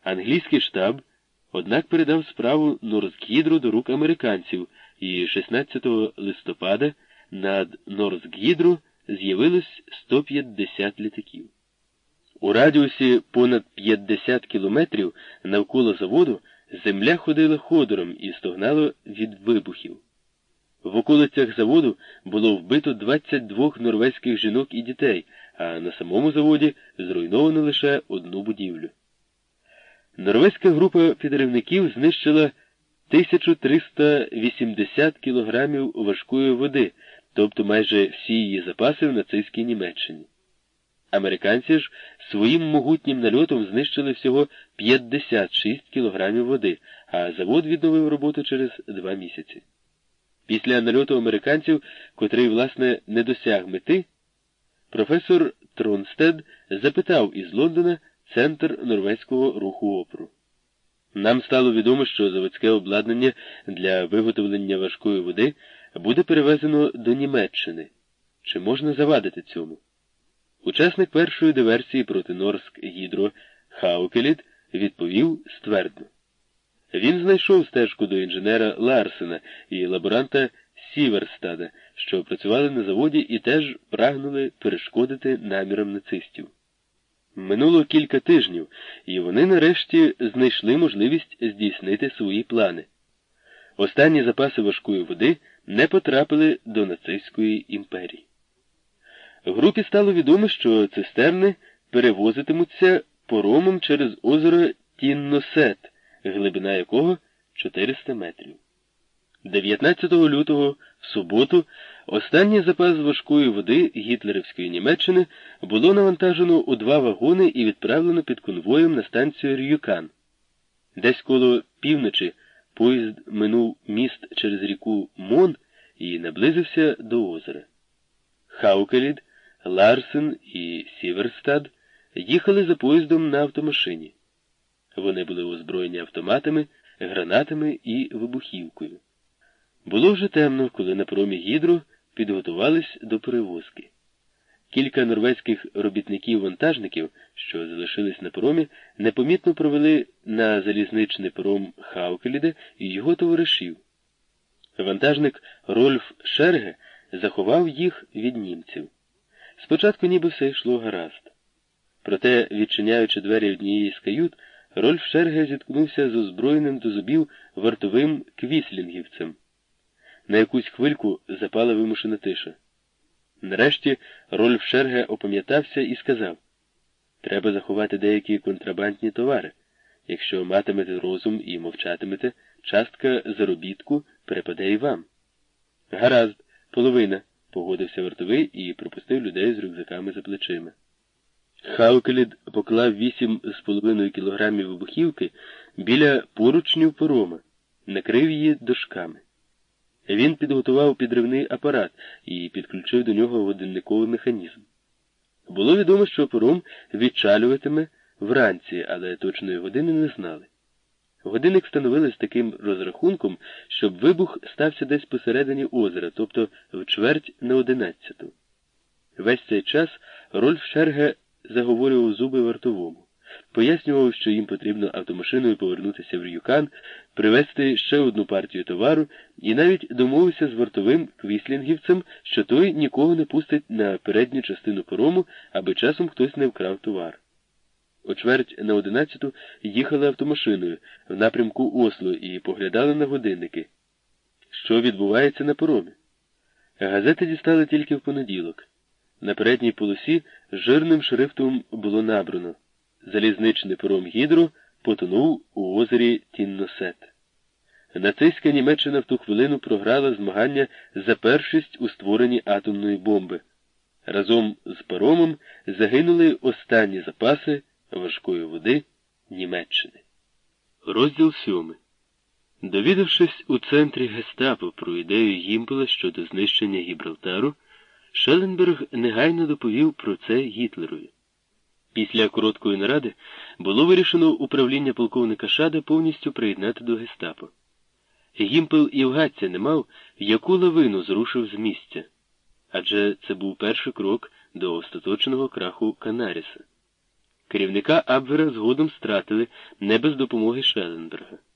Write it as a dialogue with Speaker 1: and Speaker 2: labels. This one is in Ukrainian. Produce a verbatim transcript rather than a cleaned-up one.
Speaker 1: Англійський штаб, однак, передав справу Норзгідру до рук американців, і шістнадцятого листопада над Норзгідру з'явилось сто п'ятдесят літаків. У радіусі понад п'ятдесят кілометрів навколо заводу земля ходила ходором і стогнала від вибухів. В околицях заводу було вбито двадцять два норвезьких жінок і дітей, а на самому заводі зруйновано лише одну будівлю. Норвезька група підривників знищила тисячу триста вісімдесят кілограмів важкої води, тобто майже всі її запаси в нацистській Німеччині. Американці ж своїм могутнім нальотом знищили всього п'ятдесят шість кілограмів води, а завод відновив роботу через два місяці. Після нальоту американців, котрий, власне, не досяг мети, професор Тронстед запитав із Лондона центр норвезького руху опору. Нам стало відомо, що заводське обладнання для виготовлення важкої води буде перевезено до Німеччини. Чи можна завадити цьому? Учасник першої диверсії проти Норськ-Гідро Хаукелід відповів ствердно. Він знайшов стежку до інженера Ларсена і лаборанта Сіверстада, що працювали на заводі і теж прагнули перешкодити намірам нацистів. Минуло кілька тижнів, і вони нарешті знайшли можливість здійснити свої плани. Останні запаси важкої води не потрапили до нацистської імперії. Групі стало відомо, що цистерни перевозитимуться поромом через озеро Тінносет, глибина якого чотириста метрів. дев'ятнадцятого лютого, в суботу, останній запас важкої води гітлерівської Німеччини було навантажено у два вагони і відправлено під конвоєм на станцію Рюкан. Десь коло півночі поїзд минув міст через ріку Мон і наблизився до озера. Хаукелід, Ларсен і Сіверстад їхали за поїздом на автомашині. Вони були озброєні автоматами, гранатами і вибухівкою. Було вже темно, коли на паромі Гідро підготувались до перевозки. Кілька норвезьких робітників-вантажників, що залишились на паромі, непомітно провели на залізничний паром Хаукеліда і його товаришів. Вантажник Рольф Шерге заховав їх від німців. Спочатку ніби все йшло гаразд. Проте, відчиняючи двері однієї з кают, Рольф Шерге зіткнувся з озброєним до зубів вартовим квіслінгівцем. На якусь хвильку запала вимушена тиша. Нарешті Рольф Шерге опам'ятався і сказав: «Треба заховати деякі контрабандні товари. Якщо матимете розум і мовчатимете, частка заробітку перепаде і вам». «Гаразд, половина», – погодився вартовий і пропустив людей з рюкзаками за плечима. Хаукелід поклав вісім з половиною кілограмів вибухівки біля поручнів парома, накрив її дошками. Він підготував підривний апарат і підключив до нього годинниковий механізм. Було відомо, що паром відчалюватиме вранці, але точної години не знали. Годинник встановили з таким розрахунком, щоб вибух стався десь посередині озера, тобто в чверть на одинадцяту. Весь цей час Рольф Шерге заговорював зуби вартовому. Пояснював, що їм потрібно автомашиною повернутися в Рюкан, привезти ще одну партію товару, і навіть домовився з вартовим квіслінгівцем, що той нікого не пустить на передню частину парому, аби часом хтось не вкрав товар. О чверть на одинадцяту їхали автомашиною в напрямку Осло і поглядали на годинники. Що відбувається на паромі? Газети дістали тільки в понеділок. На передній полосі жирним шрифтом було набрано: залізничний паром Гідро потонув у озері Тінносет. Нацистська Німеччина в ту хвилину програла змагання за першість у створенні атомної бомби. Разом з паромом загинули останні запаси важкої води Німеччини. Розділ сьомий. Довідавшись у центрі гестапо про ідею Гімпела щодо знищення Гібралтару, Шелленберг негайно доповів про це Гітлерові. Після короткої наради було вирішено управління полковника Шада повністю приєднати до гестапо. Гімпел і вгадця не мав, яку лавину зрушив з місця, адже це був перший крок до остаточного краху Канаріса. Керівника Абвера згодом стратили не без допомоги Шелленберга.